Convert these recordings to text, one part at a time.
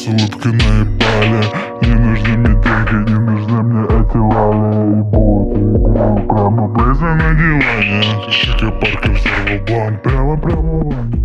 с улыбкой наебали. Не нужны мне деньги, не нужны мне эти лали. Ебут игру прямо близко на диване. Чика парка взорвал бланк прямо в ванне.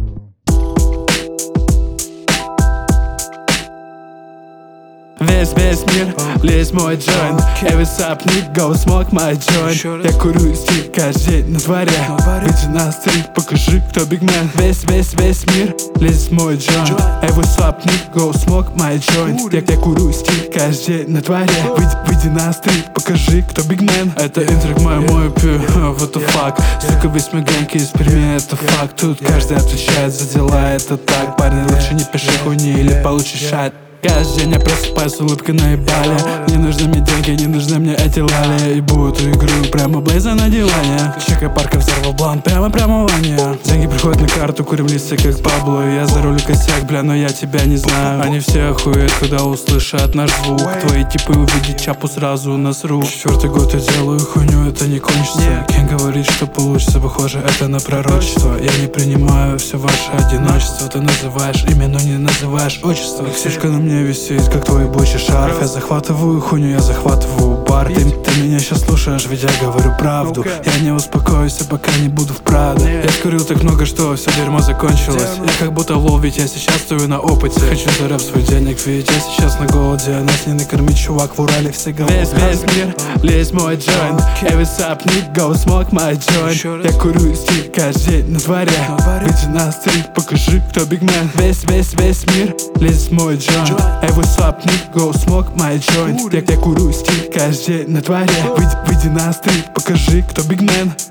Весь мир, лезь мой джойнт. Hey, what's up, nigga, smoke my joint. Я курю стиль каждый день на дворе. Выйди на стрит, покажи, кто бигмен. Весь мир, лезь мой джойнт. Hey, what's up, nigga, smoke my joint. Я курю стиль каждый день на дворе. Выйди на стрит, покажи, кто бигмен. Это интриг мой пью, what the fuck. Сука, весь мой гэнг из Перми, это факт. Тут каждый отвечает за дела, это так. Парни, лучше не пиши хуйни или получишь шат. Каждый день я просыпаюсь с улыбкой наебали. Не нужны мне деньги, не нужны мне эти лали. Ебу эту игру прямо близко на диване. Чика парка взорвал бланк прямо в ванне. Деньги приходят на карту, курим листья как Пабло. Я за руль косяк, бля, но я тебя не знаю. Они все охуеют, когда услышат наш звук. Твои типы увидят чапу, сразу насру. Четвертый год я делаю хуйню, это не кончится. Кем говорит, что получится, похоже, это на пророчество. Я не принимаю все ваше одиночество. Ты называешь имя, но не называешь отчество. Сучка на мне висит, как твой ебучий шарф. Я захватываю хуйню, я захватываю бар. Ты меня сейчас слушаешь, ведь я говорю правду. Я не успокоюсь, пока не буду в Прадо. Я скурил так много, что все дерьмо закончилось. Я как будто лол, ведь я сейчас стою на опыте. Хочу за рэп свой денег, ведь я сейчас на голоде. Нас не накормить, чувак, в Урале все голодные. Весь мир, лезь мой джойнт. Hey, what's up, nigga, smoke my joint. Я курю стиль каждый день на дворе. Выйди на стрит, покажи, кто бигмен. Весь мир, лезь мой джойнт. Hey, what's up, nigga, smoke my joint. Я курю стиль каждый день на дворе. Выйди на стрит, покажи, кто бигмен.